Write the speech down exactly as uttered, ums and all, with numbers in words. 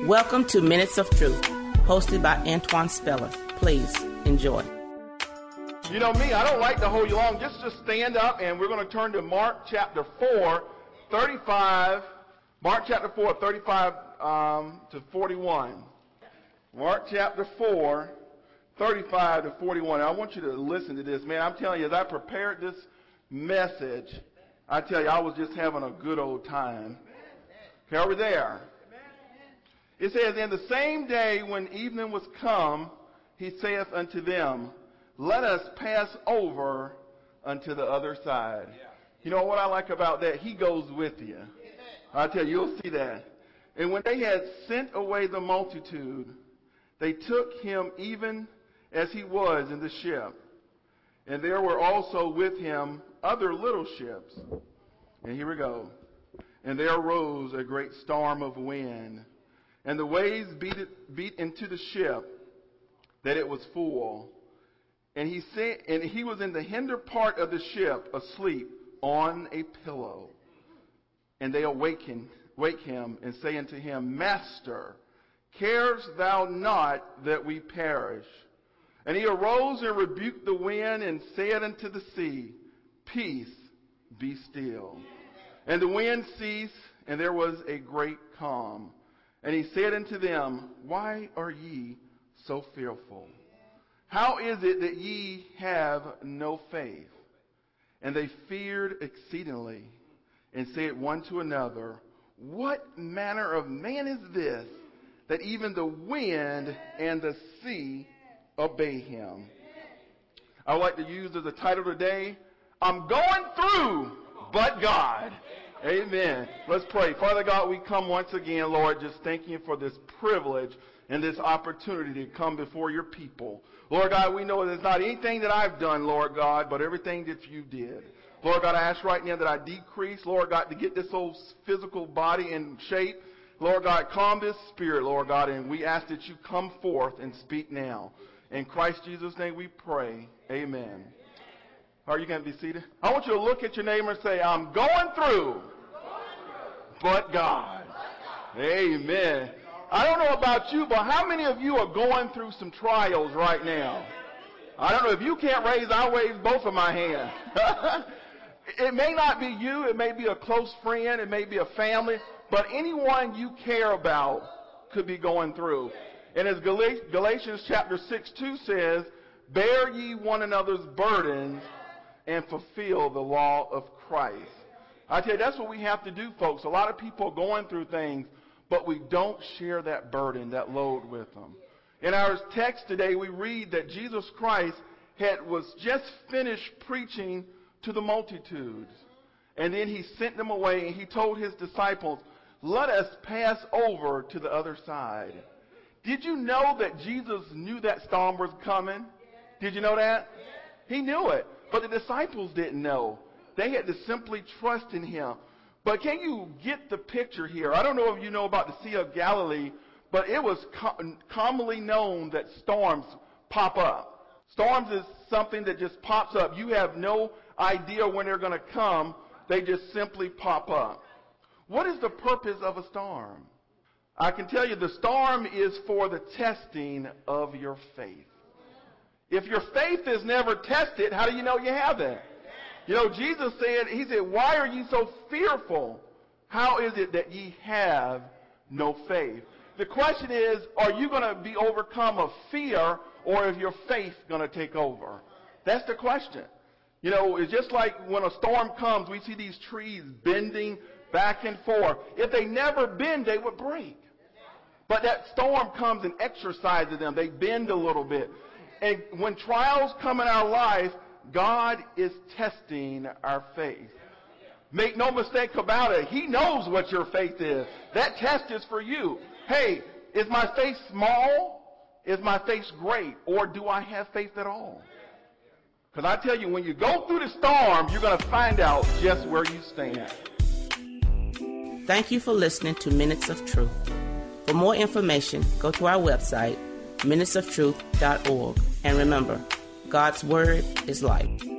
Welcome to Minutes of Truth, hosted by Antoine Speller. Please enjoy. You know me, I don't like to hold you long. Just, just stand up, and we're going to turn to Mark chapter four, thirty-five. Mark chapter four, thirty-five um, to forty-one. Mark chapter four, thirty-five to forty-one. I want you to listen to this, man. I'm telling you, as I prepared this message, I tell you, I was just having a good old time. Okay, are we there? It says, "In the same day when evening was come, he saith unto them, Let us pass over unto the other side." You know what I like about that? He goes with you. I tell you, you'll see that. "And when they had sent away the multitude, they took him even as he was in the ship. And there were also with him other little ships." And here we go. "And there arose a great storm of wind, and the waves beat, it, beat into the ship, that it was full. And he said, and he was in the hinder part of the ship, asleep on a pillow. And they awaken, wake him, and say unto him, Master, carest thou not that we perish? And he arose and rebuked the wind, and said unto the sea, Peace, be still. And the wind ceased, and there was a great calm. And he said unto them, Why are ye so fearful? How is it that ye have no faith? And they feared exceedingly, and said one to another, What manner of man is this, that even the wind and the sea obey him?" I would like to use as a title today, I'm going through, but God. Amen. Let's pray. Father God, we come once again, Lord, just thanking you for this privilege and this opportunity to come before your people. Lord God, we know there's not anything that I've done, Lord God, but everything that you did. Lord God, I ask right now that I decrease, Lord God, to get this old physical body in shape. Lord God, calm this spirit, Lord God, and we ask that you come forth and speak now. In Christ Jesus' name we pray. Amen. Are you going to be seated? I want you to look at your neighbor and say, I'm going through, but God. Amen. I don't know about you, but how many of you are going through some trials right now? I don't know. If you can't raise, I'll raise both of my hands. It may not be you. It may be a close friend. It may be a family. But anyone you care about could be going through. And as Galatians chapter six two says, Bear ye one another's burdens and fulfill the law of Christ. I tell you, that's what we have to do, folks. A lot of people are going through things, but we don't share that burden, that load with them. In our text today, we read that Jesus Christ had was just finished preaching to the multitudes. And then he sent them away, and he told his disciples, let us pass over to the other side. Did you know that Jesus knew that storm was coming? Did you know that? He knew it, but the disciples didn't know. They had to simply trust in him. But can you get the picture here? I don't know if you know about the Sea of Galilee, but it was com- commonly known that storms pop up. Storms is something that just pops up. You have no idea when they're going to come. They just simply pop up. What is the purpose of a storm? I can tell you the storm is for the testing of your faith. If your faith is never tested, how do you know you have that? You know, Jesus said, he said, why are ye so fearful? How is it that ye have no faith? The question is, are you going to be overcome of fear, or is your faith going to take over? That's the question. You know, it's just like when a storm comes, we see these trees bending back and forth. If they never bend, they would break. But that storm comes and exercises them. They bend a little bit. And when trials come in our life, God is testing our faith. Make no mistake about it. He knows what your faith is. That test is for you. Hey, is my faith small? Is my faith great? Or do I have faith at all? Because I tell you, when you go through the storm, you're going to find out just where you stand. Thank you for listening to Minutes of Truth. For more information, go to our website, minutes of truth dot org. And remember, God's Word is life.